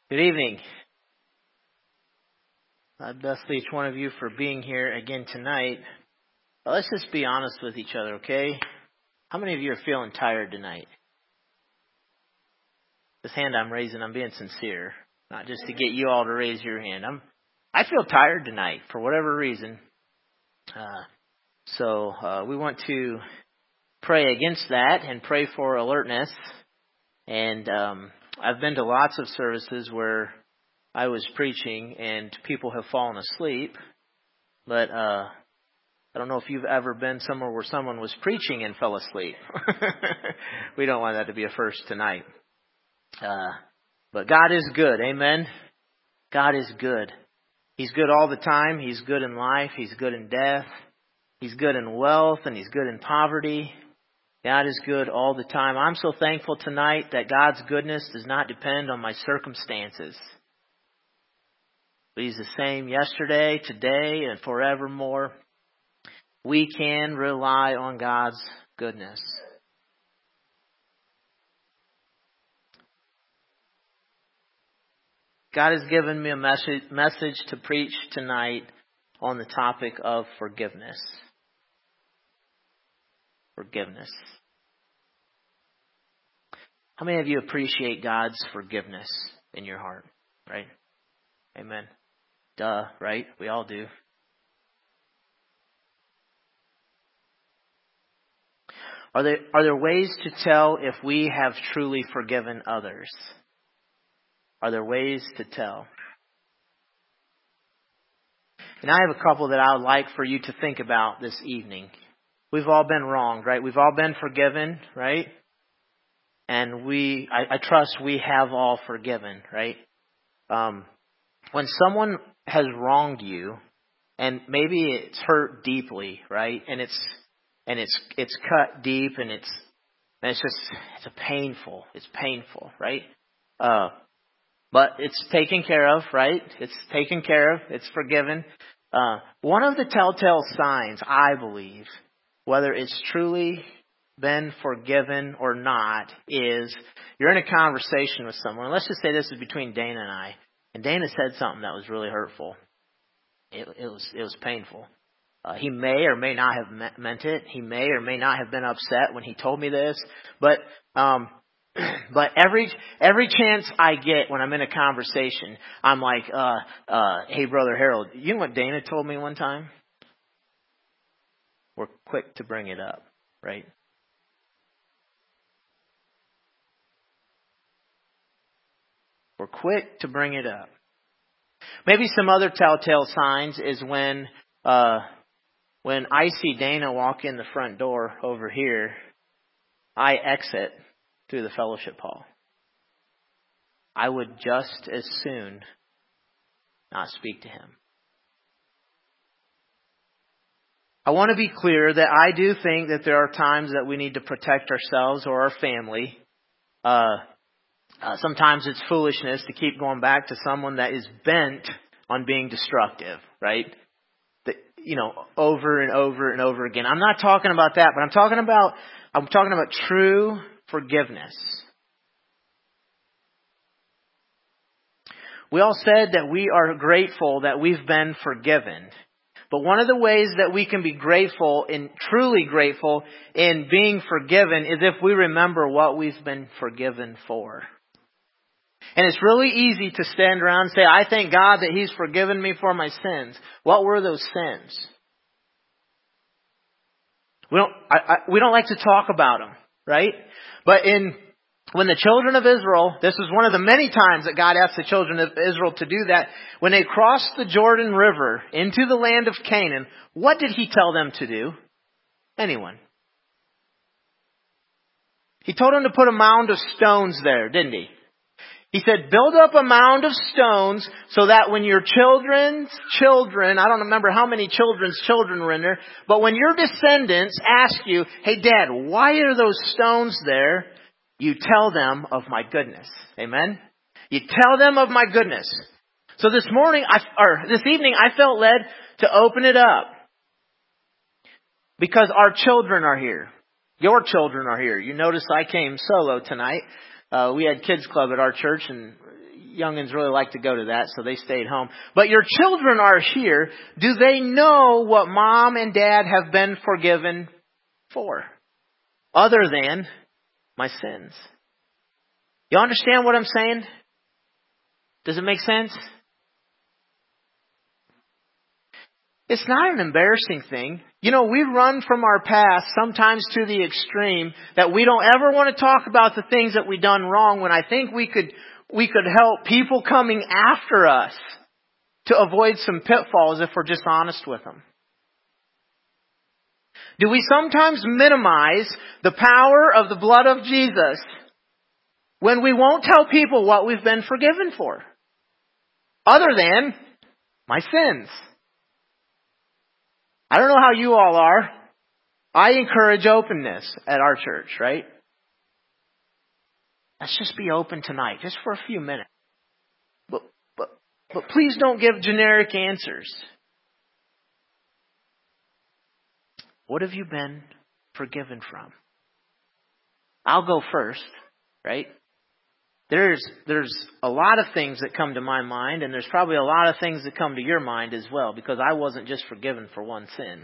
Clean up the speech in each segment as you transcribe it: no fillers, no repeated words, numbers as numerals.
Good evening. God bless each one of you for being here again tonight. Well, let's just be honest with each other, okay? How many of you are feeling tired tonight? This hand I'm raising, I'm being sincere, not just to get you all to raise your hand. I feel tired tonight for whatever reason. So we want to pray against that and pray for alertness. And I've been to lots of services where I was preaching and people have fallen asleep. But I don't know if you've ever been somewhere where someone was preaching and fell asleep. We don't want that to be a first tonight. But God is good. Amen. God is good. He's good all the time. He's good in life. He's good in death. He's good in wealth and He's good in poverty. God is good all the time. I'm so thankful tonight that God's goodness does not depend on my circumstances. But He's the same yesterday, today, and forevermore. We can rely on God's goodness. God has given me a message to preach tonight on the topic of forgiveness. Forgiveness. How many of you appreciate God's forgiveness in your heart? Right? Amen. Duh, right? We all do. Are there ways to tell if we have truly forgiven others? Are there ways to tell? And I have a couple that I would like for you to think about this evening. We've all been wronged, right? We've all been forgiven, right? And I trust we have all forgiven, right? When someone has wronged you, and maybe it's hurt deeply, right? And it's cut deep, and it's painful, right? But it's taken care of, right? It's taken care of. It's forgiven. One of the telltale signs, I believe, whether it's truly been forgiven or not, is you're in a conversation with someone. Let's just say this is between Dana and I. And Dana said something that was really hurtful. It was painful. He may or may not have meant it. He may or may not have been upset when he told me this. But every chance I get when I'm in a conversation, I'm like, hey, Brother Harold, you know what Dana told me one time? We're quick to bring it up, right? We're quick to bring it up. Maybe some other telltale signs is when I see Dana walk in the front door over here, I exit through the fellowship hall. I would just as soon not speak to him. I want to be clear that I do think that there are times that we need to protect ourselves or our family. Sometimes it's foolishness to keep going back to someone that is bent on being destructive, right? Over and over and over again. I'm not talking about that, but I'm talking about true forgiveness. We all said that we are grateful that we've been forgiven. But one of the ways that we can be grateful and truly grateful in being forgiven is if we remember what we've been forgiven for. And it's really easy to stand around and say, I thank God that He's forgiven me for my sins. What were those sins? We don't like to talk about them, right? But when the children of Israel, this is one of the many times that God asked the children of Israel to do that. When they crossed the Jordan River into the land of Canaan, what did He tell them to do? Anyone? He told them to put a mound of stones there, didn't He? He said, build up a mound of stones so that when your children's children, I don't remember how many children's children were in there, but when your descendants ask you, hey Dad, why are those stones there? You tell them of my goodness. Amen? You tell them of my goodness. So this evening, I felt led to open it up. Because our children are here. Your children are here. You notice I came solo tonight. We had kids club at our church, and youngins really like to go to that, so they stayed home. But your children are here. Do they know what mom and dad have been forgiven for? Other than my sins. You understand what I'm saying? Does it make sense? It's not an embarrassing thing. You know, we run from our past sometimes to the extreme that we don't ever want to talk about the things that we've done wrong, when I think we could help people coming after us to avoid some pitfalls if we're just honest with them. Do we sometimes minimize the power of the blood of Jesus when we won't tell people what we've been forgiven for? Other than my sins. I don't know how you all are. I encourage openness at our church, right? Let's just be open tonight, just for a few minutes. But please don't give generic answers. What have you been forgiven from? I'll go first, right? There's a lot of things that come to my mind, and there's probably a lot of things that come to your mind as well, because I wasn't just forgiven for one sin.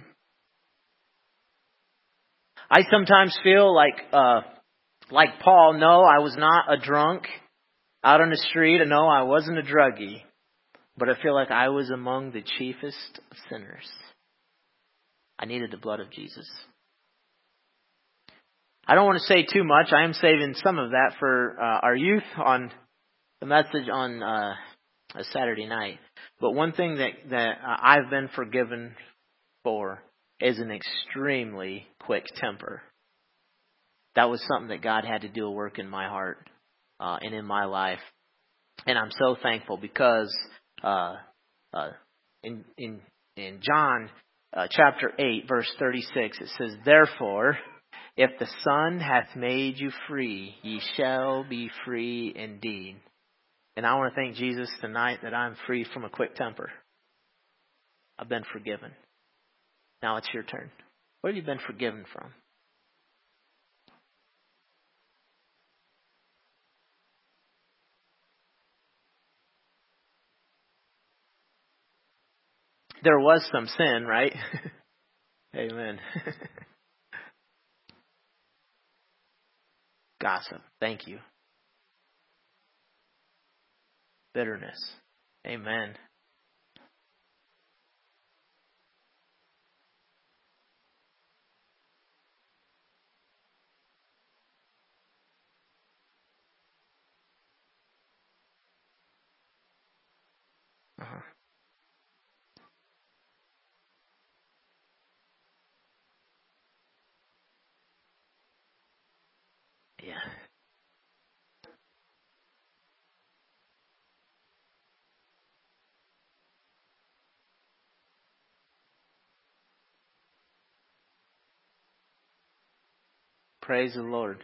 I sometimes feel like Paul, no, I was not a drunk out on the street, and no, I wasn't a druggie, but I feel like I was among the chiefest of sinners. I needed the blood of Jesus. I don't want to say too much. I am saving some of that for our youth on the message on a Saturday night. But one thing that I've been forgiven for is an extremely quick temper. That was something that God had to do a work in my heart and in my life. And I'm so thankful because in John chapter 8, verse 36, it says, "Therefore, if the Son hath made you free, ye shall be free indeed." And I want to thank Jesus tonight that I'm free from a quick temper. I've been forgiven. Now it's your turn. What have you been forgiven from? There was some sin, right? Amen. Gossip. Thank you. Bitterness. Amen. Uh-huh. Yeah. Praise the Lord.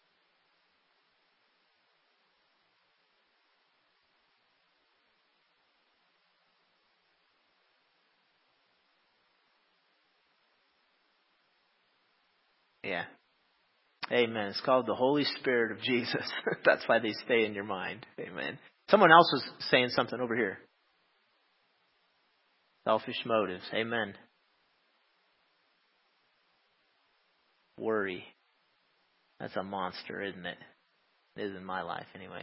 Yeah. Amen. It's called the Holy Spirit of Jesus. That's why they stay in your mind. Amen. Someone else was saying something over here. Selfish motives. Amen. Worry. That's a monster, isn't it? It is in my life anyway.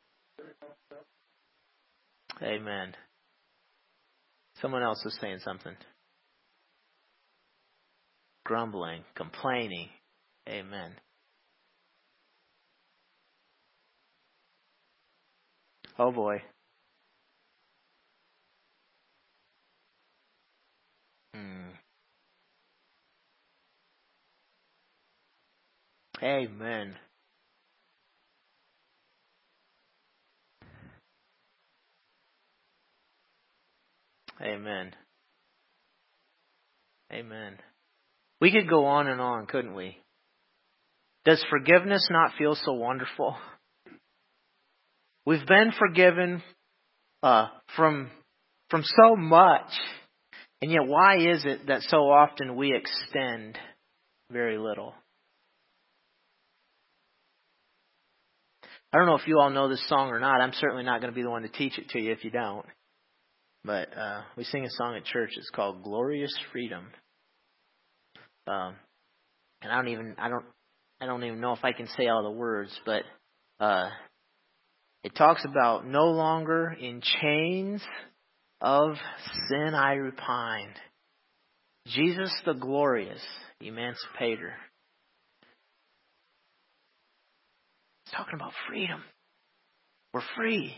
Amen. Someone else was saying something. Grumbling. Complaining. Amen. Oh boy. Amen. Amen. Amen. We could go on and on, couldn't we? Does forgiveness not feel so wonderful? We've been forgiven from so much. And yet why is it that so often we extend very little? I don't know if you all know this song or not. I'm certainly not going to be the one to teach it to you if you don't. But we sing a song at church. It's called "Glorious Freedom." And I don't even know if I can say all the words, but it talks about no longer in chains of sin I repine. Jesus the glorious emancipator. It's talking about freedom. We're free.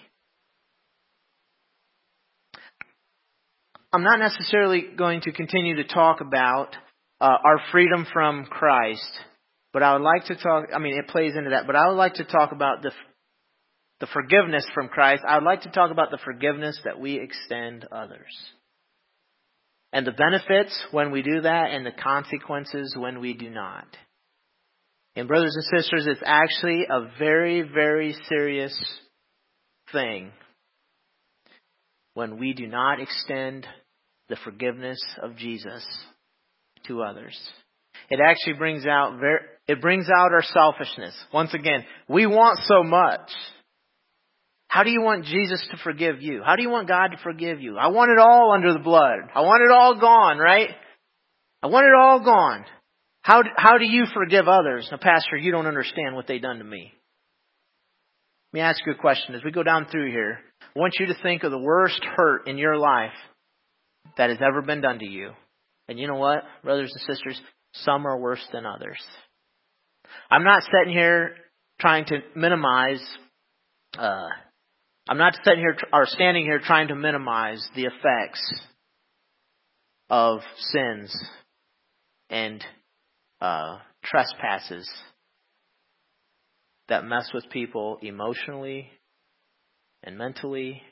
I'm not necessarily going to continue to talk about our freedom from Christ, but I would like to talk, it plays into that, but I would like to talk about the forgiveness from Christ. I would like to talk about the forgiveness that we extend others. And the benefits when we do that and the consequences when we do not. And brothers and sisters, it's actually a very, very serious thing when we do not extend the forgiveness of Jesus to others. It actually brings out our selfishness. Once again, we want so much. How do you want Jesus to forgive you? How do you want God to forgive you? I want it all under the blood. I want it all gone, right? I want it all gone. How do you forgive others? Now, Pastor, you don't understand what they've done to me. Let me ask you a question. As we go down through here, I want you to think of the worst hurt in your life that has ever been done to you. And you know what, brothers and sisters? Some are worse than others. I'm not sitting here trying to minimize... I'm not standing here trying to minimize the effects of sins and trespasses that mess with people emotionally and mentally.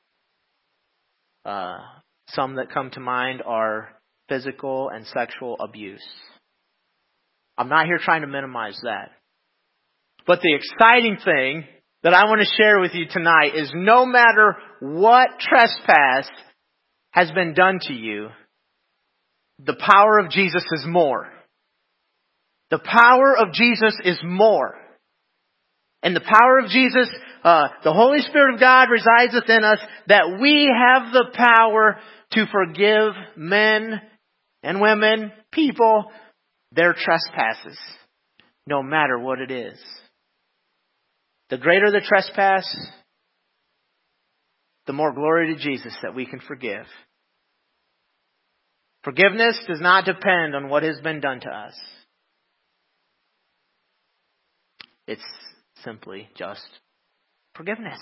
Some that come to mind are physical and sexual abuse. I'm not here trying to minimize that. But the exciting thing that I want to share with you tonight is no matter what trespass has been done to you, the power of Jesus is more. The power of Jesus is more. And the power of Jesus, the Holy Spirit of God resides within us, that we have the power to forgive men and women, people, their trespasses, no matter what it is. The greater the trespass, the more glory to Jesus that we can forgive. Forgiveness does not depend on what has been done to us. It's simply just forgiveness.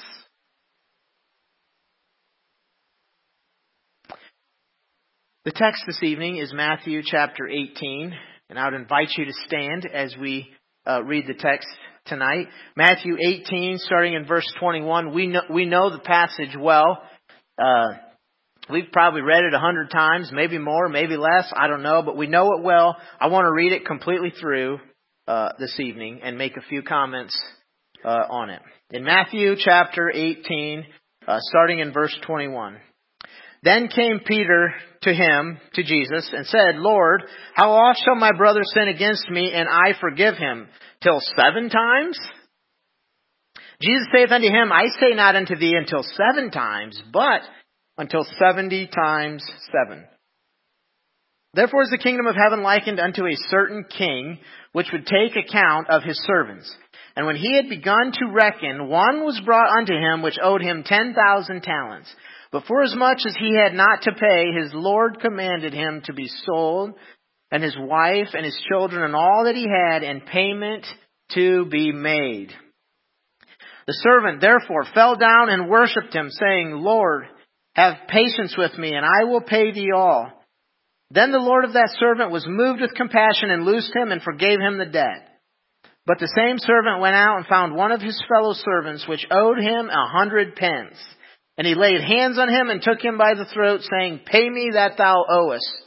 The text this evening is Matthew chapter 18, and I would invite you to stand as we read the text tonight. Matthew 18, starting in verse 21. We know the passage well. We've probably read it 100 times, maybe more, maybe less. I don't know, but we know it well. I want to read it completely through this evening and make a few comments on it. In Matthew chapter 18, starting in verse 21. Then came Peter to Jesus, and said, Lord, how oft shall my brother sin against me, and I forgive him? Till 7 times? Jesus saith unto him, I say not unto thee until 7 times, but until 70 times 7. Therefore is the kingdom of heaven likened unto a certain king, which would take account of his servants. And when he had begun to reckon, one was brought unto him which owed him 10,000 talents. But forasmuch as he had not to pay, his Lord commanded him to be sold, and his wife and his children and all that he had, and payment to be made. The servant therefore fell down and worshipped him, saying, Lord, have patience with me, and I will pay thee all. Then the Lord of that servant was moved with compassion, and loosed him, and forgave him the debt. But the same servant went out and found one of his fellow servants, which owed him 100 pence. And he laid hands on him and took him by the throat, saying, Pay me that thou owest.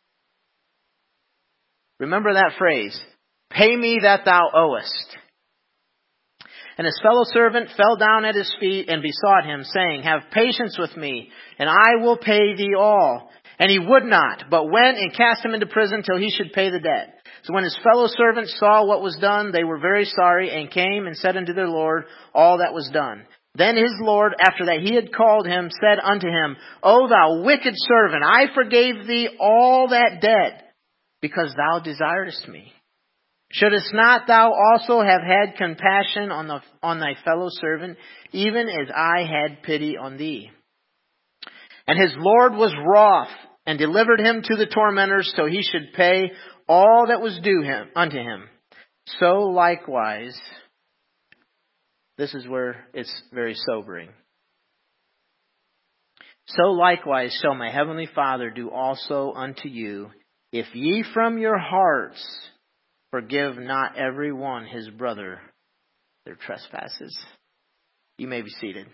Remember that phrase. Pay me that thou owest. And his fellow servant fell down at his feet and besought him, saying, Have patience with me, and I will pay thee all. And he would not, but went and cast him into prison till he should pay the debt. So when his fellow servants saw what was done, they were very sorry, and came and said unto their Lord all that was done. Then his Lord, after that he had called him, said unto him, O thou wicked servant, I forgave thee all that debt, because thou desiredst me. Shouldest not thou also have had compassion on thy fellow servant, even as I had pity on thee? And his Lord was wroth, and delivered him to the tormentors, till he should pay all that was due him unto him. So likewise, this is where it's very sobering. So likewise shall my heavenly Father do also unto you, if ye from your hearts forgive not every one his brother their trespasses. You may be seated.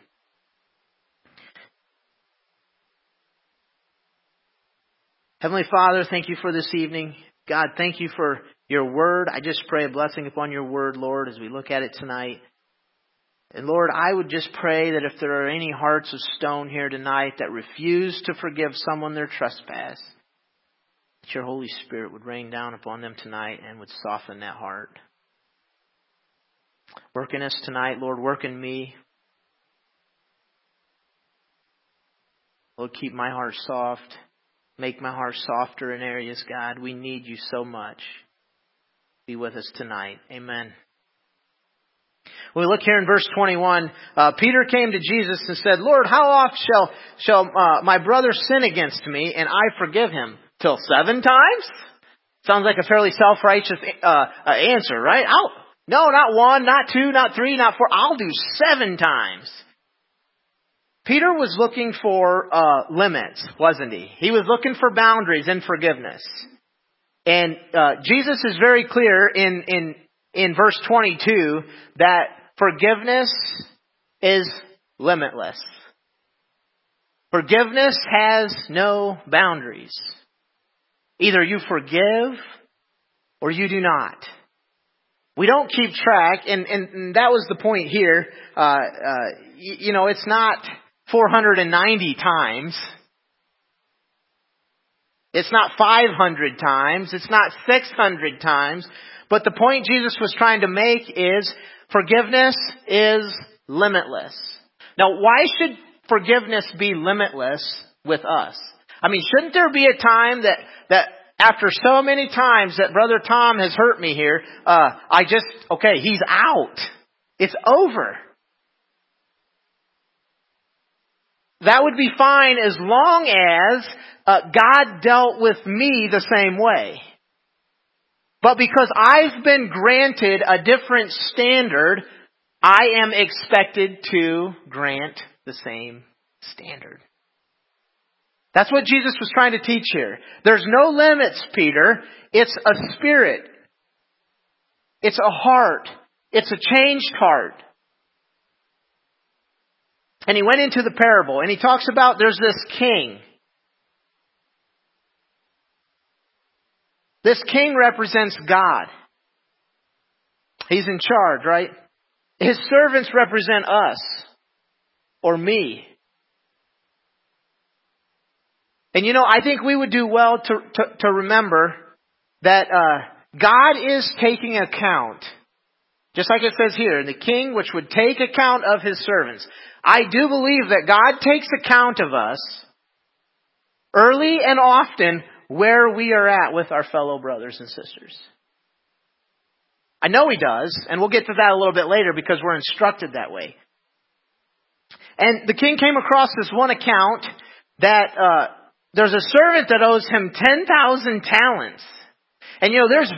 Heavenly Father, thank you for this evening. God, thank you for your word. I just pray a blessing upon your word, Lord, as we look at it tonight. And Lord, I would just pray that if there are any hearts of stone here tonight that refuse to forgive someone their trespass, that your Holy Spirit would rain down upon them tonight and would soften that heart. Work in us tonight, Lord. Work in me. Lord, keep my heart soft. Make my heart softer in areas, God. We need you so much. Be with us tonight. Amen. We look here in verse 21. Peter came to Jesus and said, Lord, how oft shall my brother sin against me and I forgive him? Till 7 times? Sounds like a fairly self-righteous answer, right? No, not 1, not 2, not 3, not 4. I'll do 7 times. Peter was looking for limits, wasn't he? He was looking for boundaries in forgiveness. And Jesus is very clear in verse 22 that forgiveness is limitless. Forgiveness has no boundaries. Either you forgive or you do not. We don't keep track, and that was the point here. It's not 490 times. It's not 500 times. It's not 600 times. But the point Jesus was trying to make is forgiveness is limitless. Now, why should forgiveness be limitless with us? I mean, shouldn't there be a time that after so many times that Brother Tom has hurt me here, he's out. It's over. That would be fine as long as God dealt with me the same way. But because I've been granted a different standard, I am expected to grant the same standard. That's what Jesus was trying to teach here. There's no limits, Peter. It's a spirit. It's a heart. It's a changed heart. And he went into the parable and he talks about there's this king. This king represents God. He's in charge, right? His servants represent us or me. And I think we would do well to remember that God is taking account. Just like it says here, the king which would take account of his servants. I do believe that God takes account of us early and often where we are at with our fellow brothers and sisters. I know he does, and we'll get to that a little bit later because we're instructed that way. And the king came across this one account that there's a servant that owes him 10,000 talents. And there's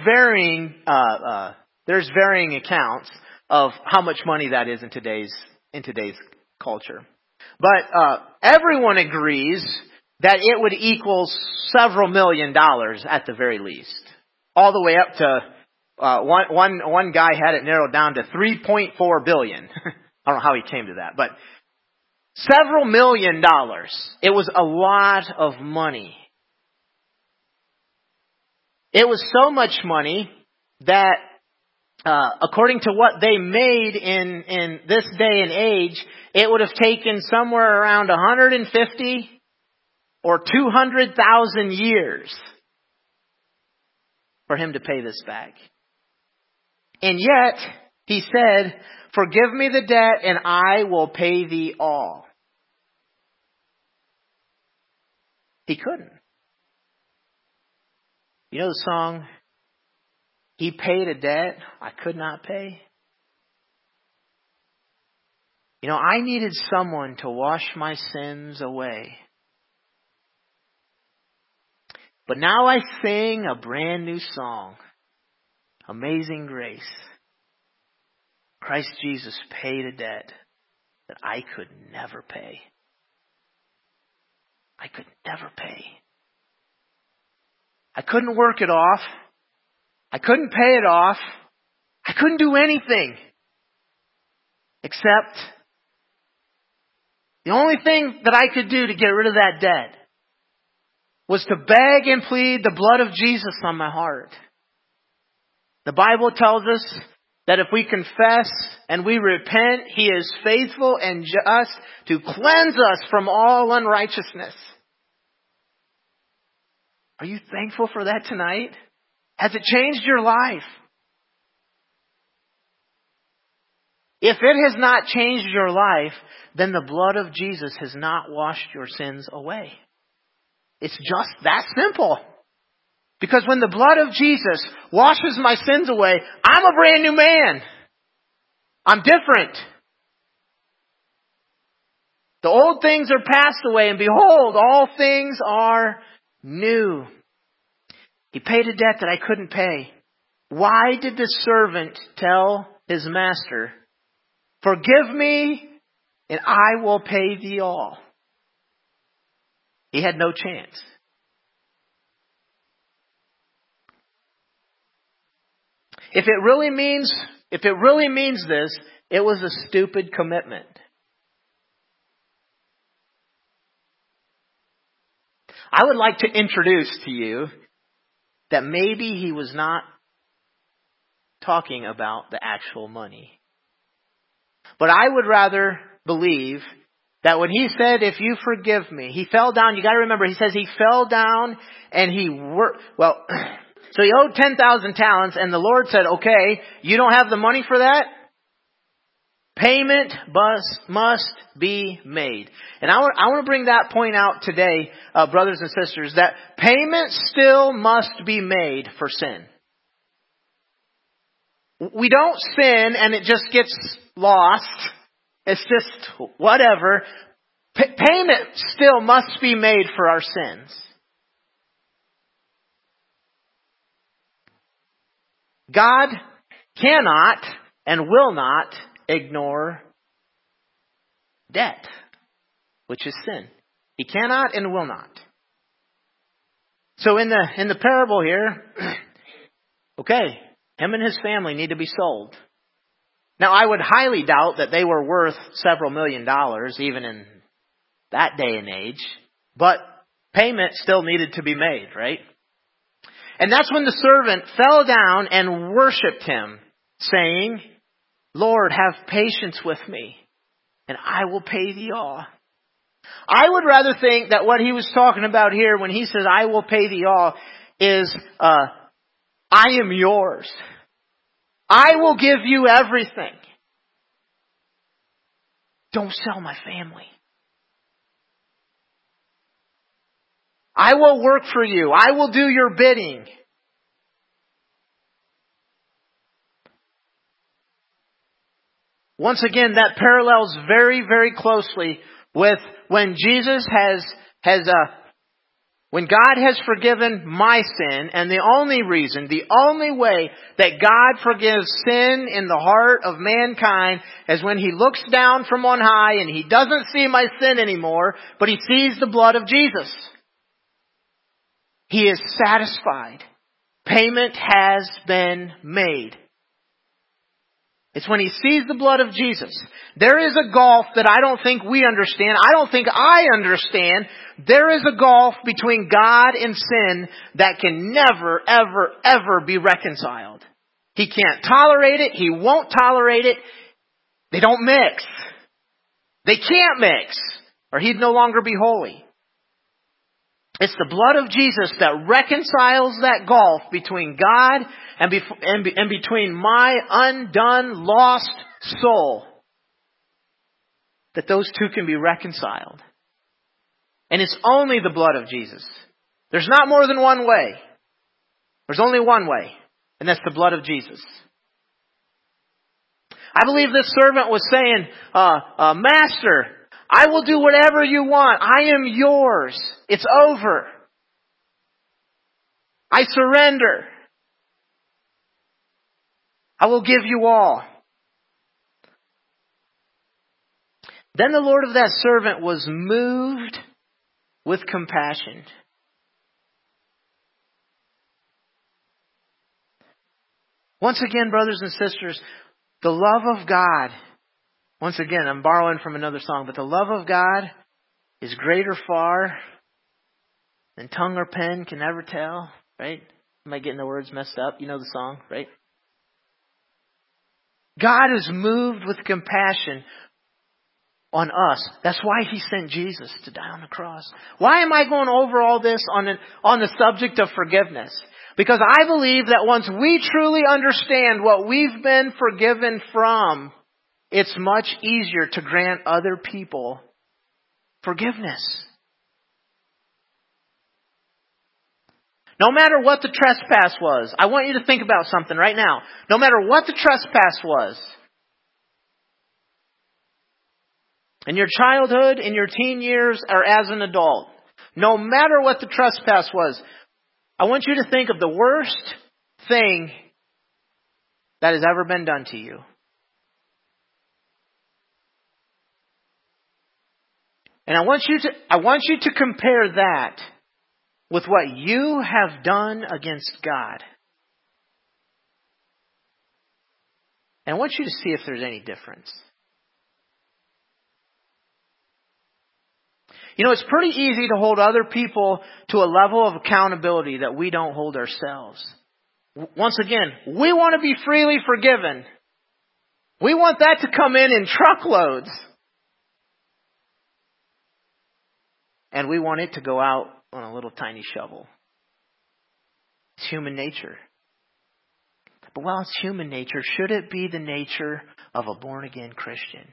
varying accounts of how much money that is in today's culture. But everyone agrees that it would equal several $1 million at the very least. All the way up to one guy had it narrowed down to $3.4 billion. I don't know how he came to that, but several $1 million. It was a lot of money. It was so much money that according to what they made in this day and age, it would have taken somewhere around 150 or 200,000 years for him to pay this back. And yet, he said, forgive me the debt and I will pay thee all. He couldn't. You know the song, He paid a debt I could not pay? You know, I needed someone to wash my sins away. But now I sing a brand new song. Amazing grace. Christ Jesus paid a debt that I could never pay. I could never pay. I couldn't work it off. I couldn't pay it off. I couldn't do anything. Except the only thing that I could do to get rid of that debt was to beg and plead the blood of Jesus on my heart. The Bible tells us that if we confess and we repent, He is faithful and just to cleanse us from all unrighteousness. Are you thankful for that tonight? Has it changed your life? If it has not changed your life, then the blood of Jesus has not washed your sins away. It's just that simple. Because when the blood of Jesus washes my sins away, I'm a brand new man. I'm different. The old things are passed away, and behold, all things are new. He paid a debt that I couldn't pay. Why did the servant tell his master, forgive me and I will pay thee all? He had no chance. If it really means this, it was a stupid commitment. I would like to introduce to you that maybe he was not talking about the actual money. But I would rather believe that when he said, if you forgive me, he fell down. You got to remember, he says he fell down and he worked. Well, so he owed 10,000 talents and the Lord said, okay, you don't have the money for that? Payment must be made. And I want to bring that point out today, brothers and sisters, that payment still must be made for sin. We don't sin and it just gets lost. It's just whatever. Payment still must be made for our sins. God cannot and will not ignore debt, which is sin. He cannot and will not. So in the parable here, okay, him and his family need to be sold. Now I would highly doubt that they were worth several $1 million even in that day and age, but payment still needed to be made, right? And that's when the servant fell down and worshiped him, saying, Lord, have patience with me, and I will pay thee all. I would rather think that what he was talking about here when he says, I will pay thee all, is, I am yours. I will give you everything. Don't sell my family. I will work for you. I will do your bidding. Once again, that parallels very, very closely with when Jesus when God has forgiven my sin, and the only way that God forgives sin in the heart of mankind is when He looks down from on high and He doesn't see my sin anymore, but He sees the blood of Jesus. He is satisfied. Payment has been made. It's when He sees the blood of Jesus. There is a gulf that I don't think we understand. I don't think I understand. There is a gulf between God and sin that can never, ever, ever be reconciled. He can't tolerate it. He won't tolerate it. They don't mix. They can't mix, or He'd no longer be holy. It's the blood of Jesus that reconciles that gulf between God and between my undone, lost soul. That those two can be reconciled. And it's only the blood of Jesus. There's not more than one way. There's only one way. And that's the blood of Jesus. I believe this servant was saying, Master, I will do whatever you want. I am yours. It's over. I surrender. I will give you all. Then the Lord of that servant was moved with compassion. Once again, brothers and sisters, the love of God, once again, I'm borrowing from another song, but the love of God is greater far than tongue or pen can ever tell, right? Am I getting the words messed up? You know the song, right? God is moved with compassion on us. That's why He sent Jesus to die on the cross. Why am I going over all this on the subject of forgiveness? Because I believe that once we truly understand what we've been forgiven from, it's much easier to grant other people forgiveness. No matter what the trespass was, I want you to think about something right now. No matter what the trespass was, in your childhood, in your teen years, or as an adult, no matter what the trespass was, I want you to think of the worst thing that has ever been done to you. And I want you to compare that with what you have done against God. And I want you to see if there's any difference. You know, it's pretty easy to hold other people to a level of accountability that we don't hold ourselves. Once again, we want to be freely forgiven. We want that to come in truckloads. And we want it to go out on a little tiny shovel. It's human nature. But while it's human nature, should it be the nature of a born-again Christian?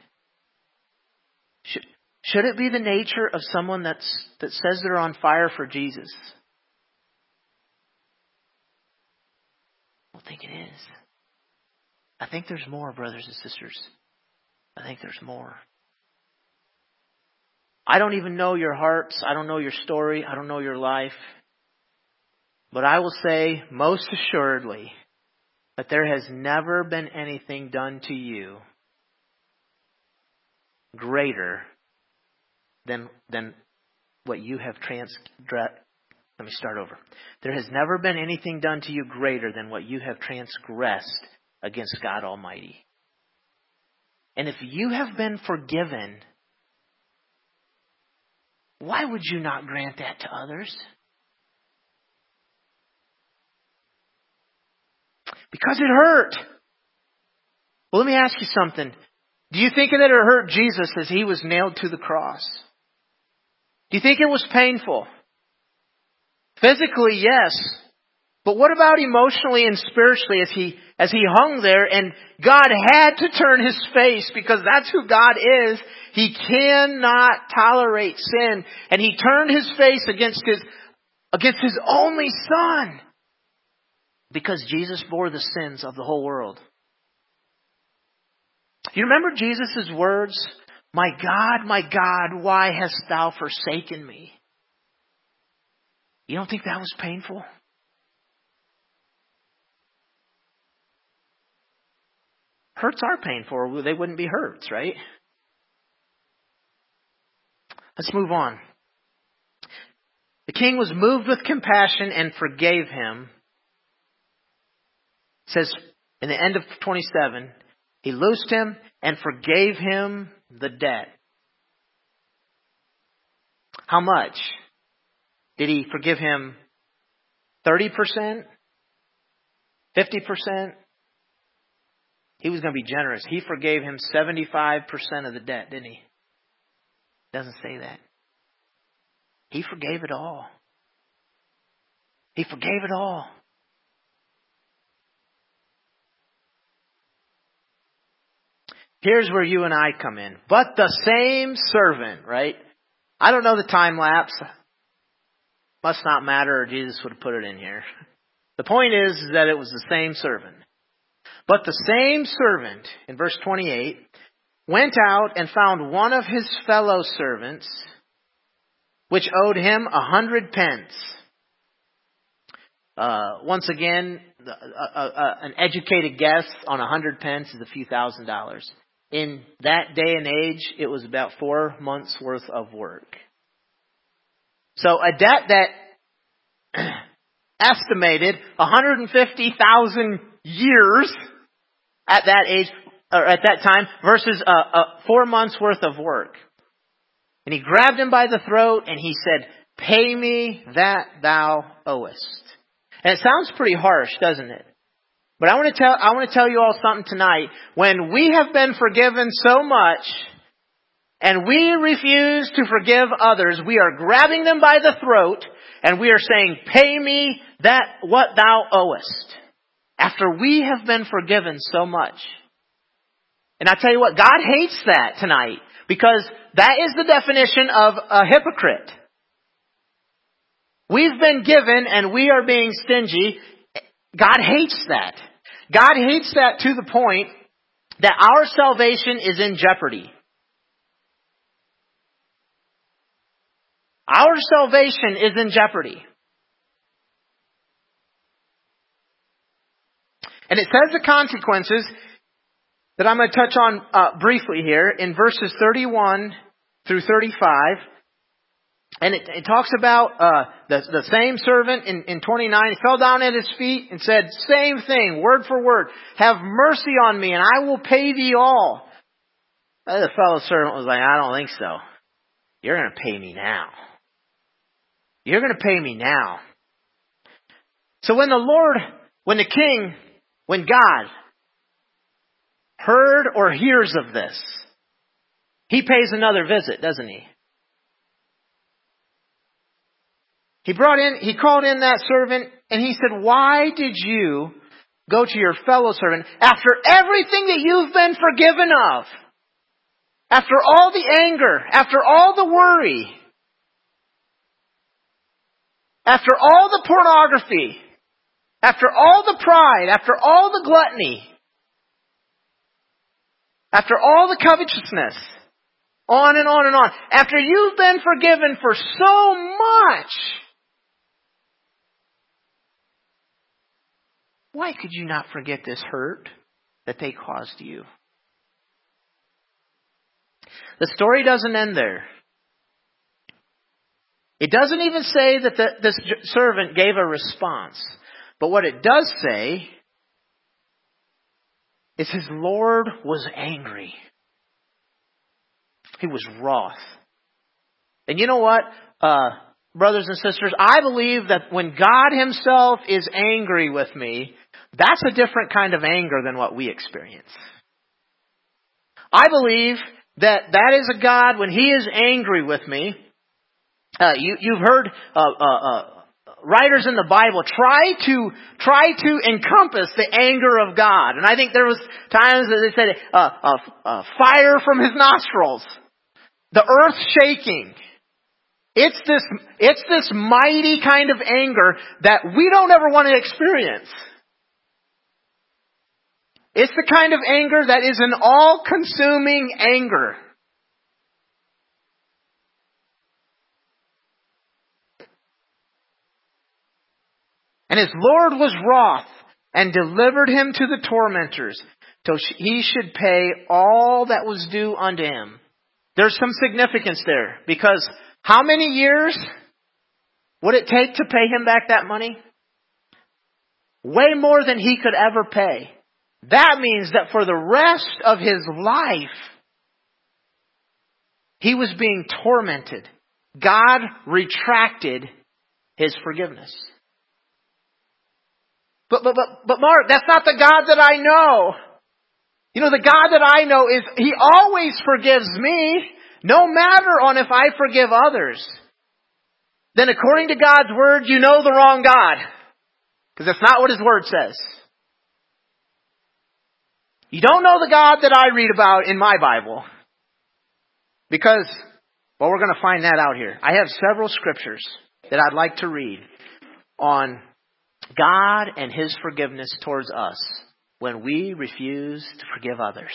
Should it be the nature of someone that says they're on fire for Jesus? I don't think it is. I think there's more, brothers and sisters. I think there's more. I don't even know your hearts. I don't know your story. I don't know your life. But I will say most assuredly that there has never been anything done to you greater than what you have Let me start over. There has never been anything done to you greater than what you have transgressed against God Almighty. And if you have been forgiven, why would you not grant that to others? Because it hurt. Well, let me ask you something. Do you think that it hurt Jesus as He was nailed to the cross? Do you think it was painful? Physically, yes. But what about emotionally and spiritually as he hung there and God had to turn His face because that's who God is. He cannot tolerate sin. And He turned His face against His only Son because Jesus bore the sins of the whole world. You remember Jesus' words? My God, why hast thou forsaken me? You don't think that was painful? Hurts are painful, or they wouldn't be hurts, right? Let's move on. The king was moved with compassion and forgave him. It says in the end of 27, He loosed him and forgave him the debt. How much? Did He forgive him 30%? 50%? He was going to be generous. He forgave him 75% of the debt, didn't He? Doesn't say that. He forgave it all. He forgave it all. Here's where you and I come in. But the same servant, right? I don't know the time lapse. Must not matter, or Jesus would have put it in here. The point is that it was the same servant. But the same servant, in verse 28, went out and found one of his fellow servants, which owed him 100 pence. Once again, an educated guess on 100 pence is a few $1,000s. In that day and age, it was about 4 months' worth of work. So a debt that estimated 150,000 years at that age, or at that time, versus 4 months' worth of work. And he grabbed him by the throat and he said, "Pay me that thou owest." And it sounds pretty harsh, doesn't it? But I want to tell you all something tonight. When we have been forgiven so much, and we refuse to forgive others, we are grabbing them by the throat, and we are saying, "Pay me that what thou owest." After we have been forgiven so much. And I tell you what, God hates that tonight, because that is the definition of a hypocrite. We've been given and we are being stingy. God hates that. God hates that to the point that our salvation is in jeopardy. Our salvation is in jeopardy. And it says the consequences that I'm going to touch on briefly here in verses 31 through 35. And it talks about the same servant in 29. He fell down at his feet and said, same thing, word for word. "Have mercy on me and I will pay thee all." The fellow servant was like, "I don't think so. You're going to pay me now. You're going to pay me now." So when the king, when God heard or hears of this, he pays another visit, doesn't he? He called in that servant and he said, "Why did you go to your fellow servant after everything that you've been forgiven of? After all the anger, after all the worry, after all the pornography, after all the pride, after all the gluttony, after all the covetousness, on and on and on. After you've been forgiven for so much, why could you not forget this hurt that they caused you?" The story doesn't end there. It doesn't even say that this servant gave a response. But what it does say is his Lord was angry. He was wroth. And you know what, brothers and sisters? I believe that when God Himself is angry with me, that's a different kind of anger than what we experience. I believe that is a God, when He is angry with me. You've heard writers in the Bible try to encompass the anger of God, and I think there was times that they said fire from His nostrils, the earth shaking. It's this mighty kind of anger that we don't ever want to experience. It's the kind of anger that is an all-consuming anger. And his Lord was wroth and delivered him to the tormentors till he should pay all that was due unto him. There's some significance there, because how many years would it take to pay him back that money? Way more than he could ever pay. That means that for the rest of his life, he was being tormented. God retracted His forgiveness. But Mark, that's not the God that I know. You know, the God that I know is, He always forgives me, no matter on if I forgive others. then according to God's word, you know the wrong God. Because that's not what His word says. You don't know the God that I read about in my Bible. Because, well, we're going to find that out here. I have several scriptures that I'd like to read on God and His forgiveness towards us when we refuse to forgive others.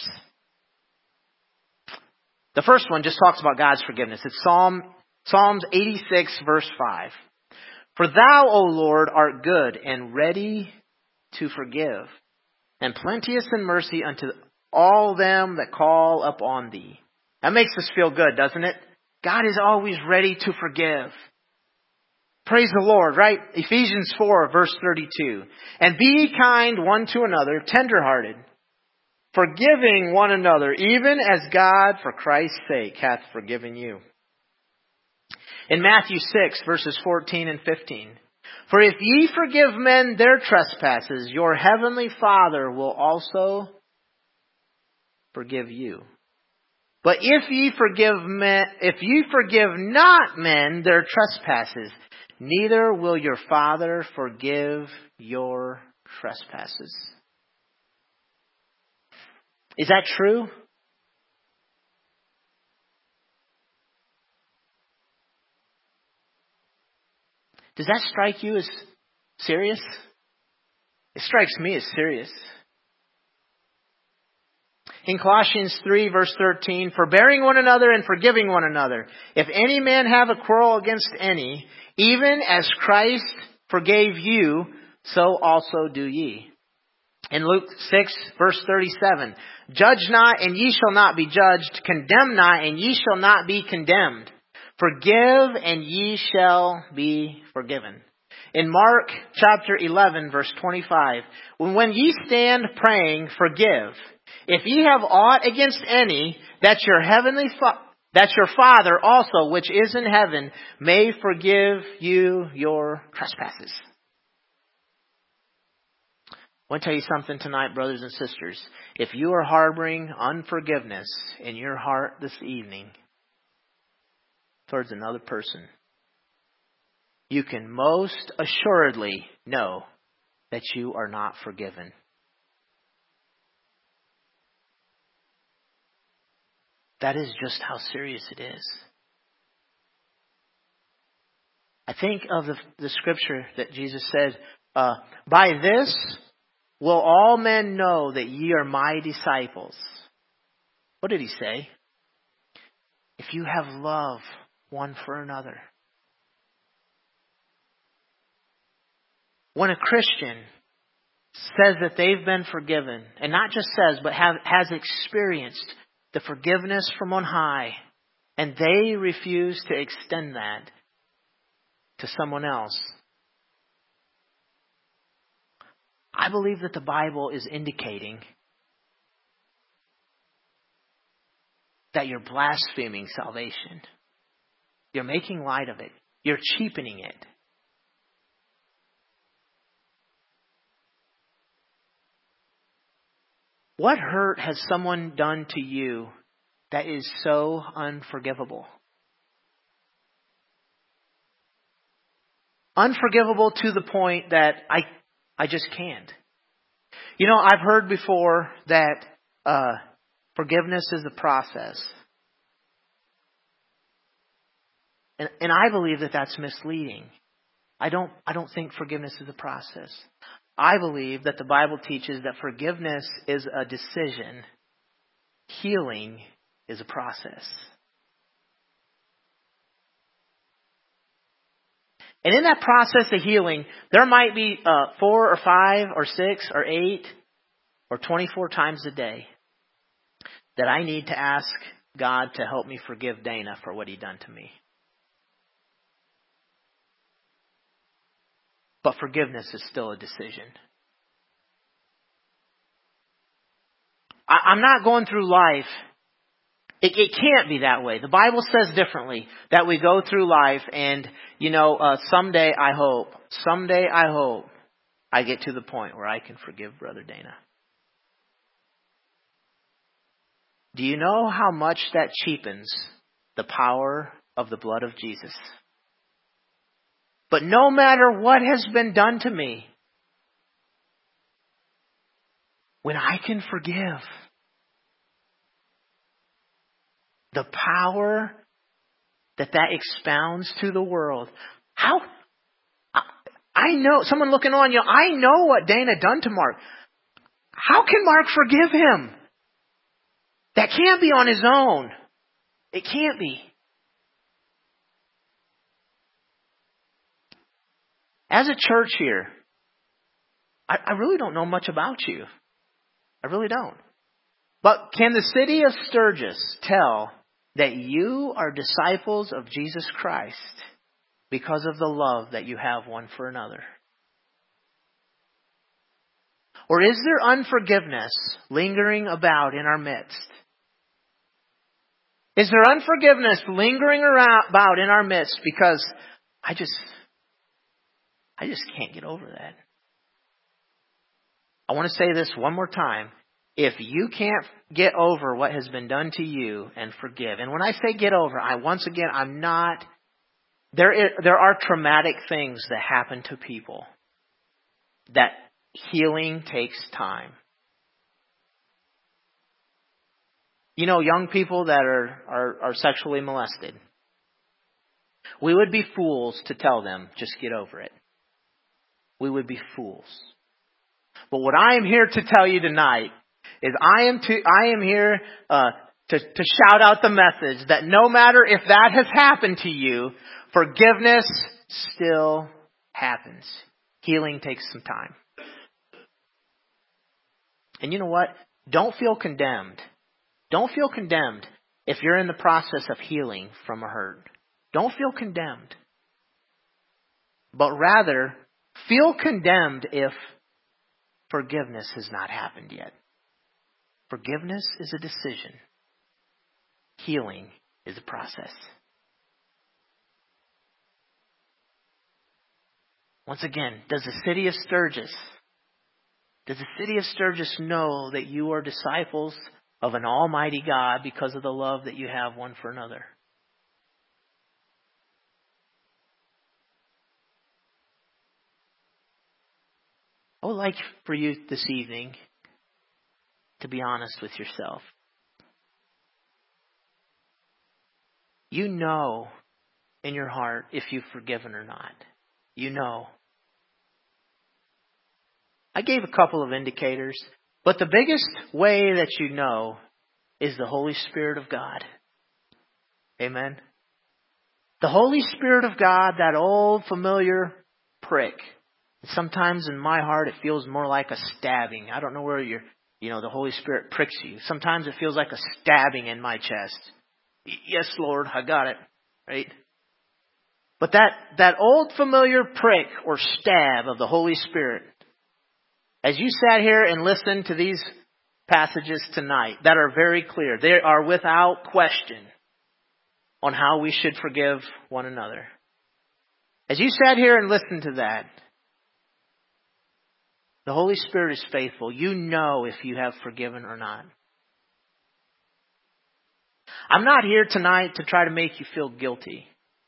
The first one just talks about God's forgiveness. It's Psalms 86, verse 5. For Thou, O Lord, art good and ready to forgive, and plenteous in mercy unto all them that call upon Thee. That makes us feel good, doesn't it? God is always ready to forgive. Praise the Lord, right? Ephesians 4, verse 32. And be ye kind one to another, tenderhearted, forgiving one another, even as God, for Christ's sake, hath forgiven you. In Matthew 6, verses 14 and 15. For if ye forgive men their trespasses, your heavenly Father will also forgive you. But if ye forgive not men their trespasses, neither will your Father forgive your trespasses. Is that true? Does that strike you as serious? It strikes me as serious. In Colossians 3, verse 13, forbearing one another and forgiving one another. If any man have a quarrel against any, even as Christ forgave you, so also do ye. In Luke 6, verse 37, judge not, and ye shall not be judged. Condemn not, and ye shall not be condemned. Forgive, and ye shall be forgiven. In Mark chapter 11, verse 25, when ye stand praying, forgive. If ye have aught against any, that your Father also, which is in heaven, may forgive you your trespasses. I want to tell you something tonight, brothers and sisters. If you are harboring unforgiveness in your heart this evening towards another person, you can most assuredly know that you are not forgiven. That is just how serious it is. I think of the scripture that Jesus said, by this will all men know that ye are my disciples. What did He say? If you have love one for another. When a Christian says that they've been forgiven, and not just says, but has experienced the forgiveness from on high, and they refuse to extend that to someone else, I believe that the Bible is indicating that you're blaspheming salvation. You're making light of it. You're cheapening it. What hurt has someone done to you that is so unforgivable? Unforgivable to the point that I just can't. You know, I've heard before that forgiveness is a process. And I believe that that's misleading. I don't think forgiveness is a process. I believe that the Bible teaches that forgiveness is a decision. Healing is a process. And in that process of healing, there might be 4 or 5 or 6 or 8 or 24 times a day that I need to ask God to help me forgive Dana for what he done to me. But forgiveness is still a decision. I'm not going through life. It can't be that way. The Bible says differently, that we go through life and, someday I hope I get to the point where I can forgive Brother Dana. Do you know how much that cheapens the power of the blood of Jesus? But no matter what has been done to me, when I can forgive, the power that expounds to the world. How? I know, someone looking on you, I know what Dana done to Mark. How can Mark forgive him? That can't be on his own. It can't be. As a church here, I really don't know much about you. I really don't. But can the city of Sturgis tell that you are disciples of Jesus Christ because of the love that you have one for another? Or is there unforgiveness lingering about in our midst? Is there unforgiveness lingering about in our midst because I just can't get over that? I want to say this one more time. If you can't get over what has been done to you and forgive, and when I say get over, I'm not, there are traumatic things that happen to people that healing takes time. You know, young people that are sexually molested. We would be fools to tell them, just get over it. We would be fools. But what I am here to tell you tonight is I am here to shout out the message that no matter if that has happened to you, forgiveness still happens. Healing takes some time. And you know what? Don't feel condemned. Don't feel condemned if you're in the process of healing from a hurt. Don't feel condemned. But rather, feel condemned if forgiveness has not happened yet. Forgiveness is a decision. Healing is a process. Once again, does the city of Sturgis know that you are disciples of an almighty God because of the love that you have one for another? I would like for you this evening to be honest with yourself. You know in your heart if you've forgiven or not. You know. I gave a couple of indicators, but the biggest way that you know is the Holy Spirit of God. Amen. The Holy Spirit of God, that old familiar prick. Sometimes in my heart it feels more like a stabbing. I don't know where the Holy Spirit pricks you. Sometimes it feels like a stabbing in my chest. Yes, Lord, I got it. Right? But that old familiar prick or stab of the Holy Spirit, as you sat here and listened to these passages tonight that are very clear, they are without question on how we should forgive one another. As you sat here and listened to that, the Holy Spirit is faithful. You know if you have forgiven or not. I'm not here tonight to try to make you feel guilty.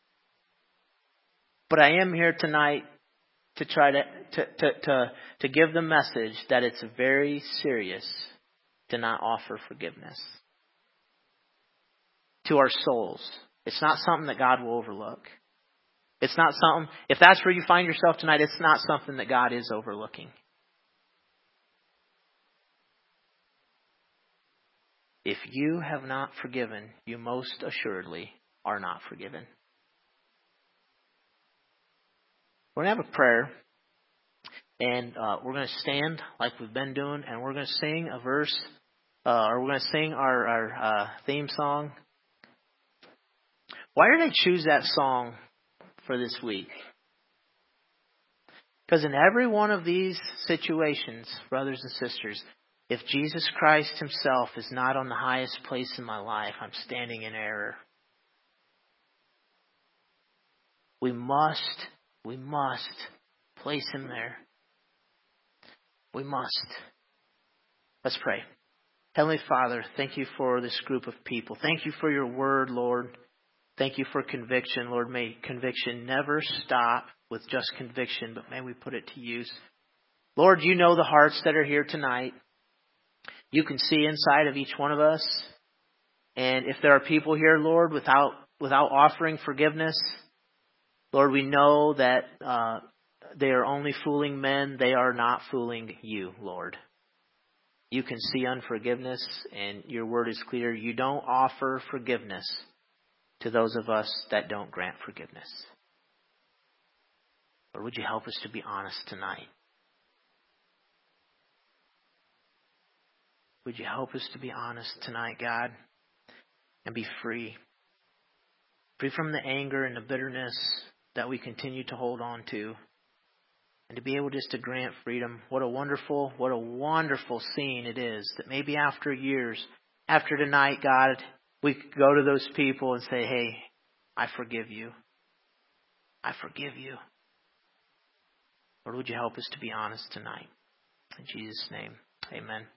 But I am here tonight to try to give the message that it's very serious to not offer forgiveness to our souls. It's not something that God will overlook. It's not something, if that's where you find yourself tonight, it's not something that God is overlooking. If you have not forgiven, you most assuredly are not forgiven. We're going to have a prayer, and we're going to stand like we've been doing, and we're going to sing a verse, or we're going to sing our theme song. Why did I choose that song for this week? Because in every one of these situations, brothers and sisters, if Jesus Christ himself is not on the highest place in my life, I'm standing in error. We must place him there. We must. Let's pray. Heavenly Father, thank you for this group of people. Thank you for your word, Lord. Thank you for conviction, Lord. May conviction never stop with just conviction, but may we put it to use. Lord, you know the hearts that are here tonight. You can see inside of each one of us. And if there are people here, Lord, without offering forgiveness, Lord, we know that they are only fooling men. They are not fooling you, Lord. You can see unforgiveness, and your word is clear. You don't offer forgiveness to those of us that don't grant forgiveness. Lord, would you help us to be honest tonight? Would you help us to be honest tonight, God, and be free? Free from the anger and the bitterness that we continue to hold on to. And to be able just to grant freedom. What a wonderful scene it is that maybe after years, after tonight, God, we could go to those people and say, hey, I forgive you. I forgive you. Lord, would you help us to be honest tonight? In Jesus' name, amen.